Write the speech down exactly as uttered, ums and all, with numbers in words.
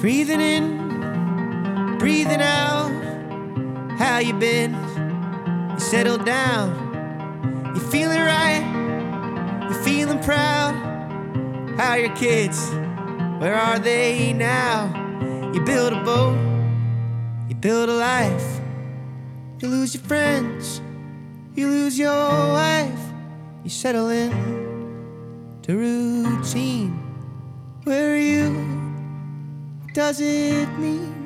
Breathing in, breathing out. How you been? You settled down. You feeling right? You feeling proud? How are your kids? Where are they now? You build a boat, you build a life. You lose your friends, you lose your wife. You settle in to routine. Where are you? What does it mean?